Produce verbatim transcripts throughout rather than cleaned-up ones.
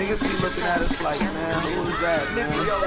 niggas be looking at us like, man, who is that, man?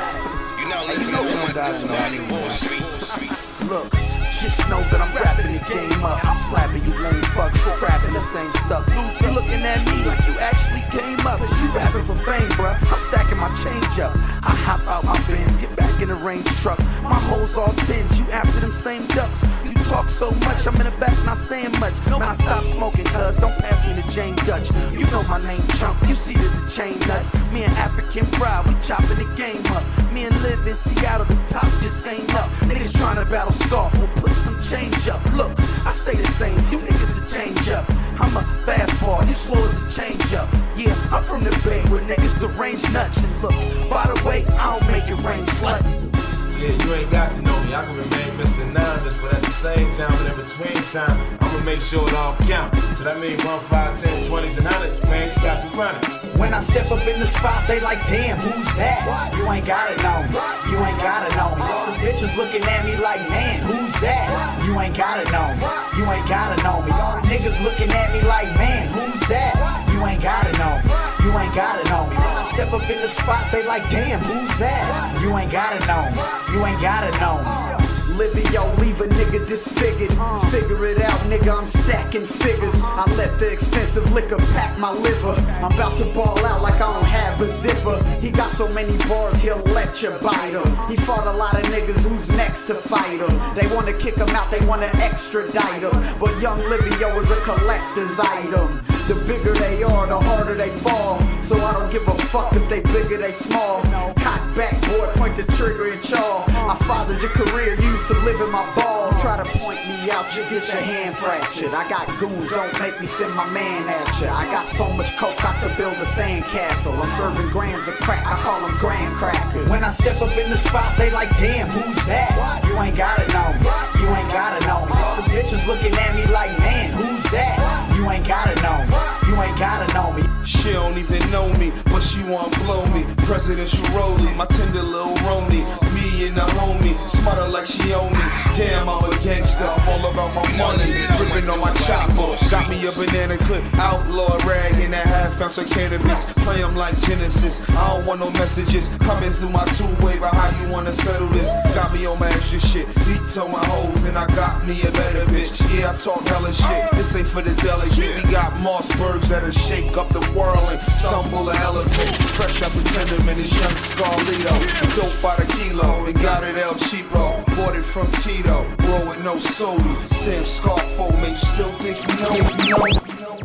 You know, Hey, you know listen who to died in Daddy the Wall Street. Look, just know that I'm rapping the game up. I'm slapping you lame fucks for rapping the same stuff. You looking at me like you actually came up. You rapping for fame, bruh. I'm stacking my change up. I hop out my Benz, get back in the range truck. My hoes all tens, you after them same ducks. You talk so much, I'm in the back not saying much. Man, I stop smoking, cuz don't pass me the Jane Dutch. You know my name, Chump. You see that the chain nuts. Me and African Pride, we chopping the game up. Me and Liv in Seattle, the top just ain't up. Niggas trying to battle Scarf, we'll put some change up. Look, I stay the same, you niggas a change up. I'm a fastball, you slow as a change up. Yeah, I'm from the Bay where niggas derange nuts. And look, by the way, I don't make it rain, slut. Yeah, you ain't got to know me. I can remain Mister Anonymous, but at the same time and in between time, I'ma make sure it all count. So that means one, five, ten, twenties, and hundreds, man, you got to run it. When I step up in the spot, they like, damn, who's that? You ain't gotta know me. You ain't gotta know me. All the bitches looking at me like, man, who's that? You ain't gotta know me. You ain't gotta know me. All the niggas looking at me like, man, who's that? You ain't gotta know me. You ain't gotta know me. When I step up in the spot, they like, damn, who's that? You ain't gotta know me. You ain't gotta know me. Living, yo, leave a nigga disfigured. Figure it out, nigga, I'm stacking figures. I let the expensive liquor pack my liver. I'm about to ball out like I don't have a zipper. He got so many bars, he'll let you bite him. He fought a lot of niggas who's next to fight him. They wanna kick him out, they wanna extradite him. But young Livio is a collector's item. The bigger they are, the harder they fall. So I don't give a fuck if they big or they small. Cock back, boy, point the trigger and chaw. I fathered your career, used to live in my balls. Try to point me out, you get your hand fractured. I got goons, don't make me send my man at you. I got so much coke, I could build a sandcastle. I'm serving grams of crack, I call them graham crackers. When I step up in the spot, they like, damn, who's that? You ain't gotta know me. You ain't gotta know me. All the bitches looking at me like, man, who's that? You ain't gotta know me. You ain't gotta know me. She don't even know me, but she want blow me. Presidential rollie, my tender little Roni. Me and the homie, smarter like she own me. Damn, I'm a gangster, I'm all about my money. Ripping on my chopper, got me a banana clip. Outlaw rag in that half ounce of cannabis. Play 'em like Genesis, I don't want no messages coming through my two-way, but how you wanna settle this? Got me on my extra shit, veto my hoes, and I got me a better bitch. Yeah, I talk hella shit, this ain't for the delegate. We got Mossbergs that'll shake up the world and stumble an elephant. Fresh up a tenement, it's young Scarlito. Dope by the kilo, and got it El Cheapo. Bought it from Tito, roll with no soda. Sam Scarfo, make you still think you know, you know, you know.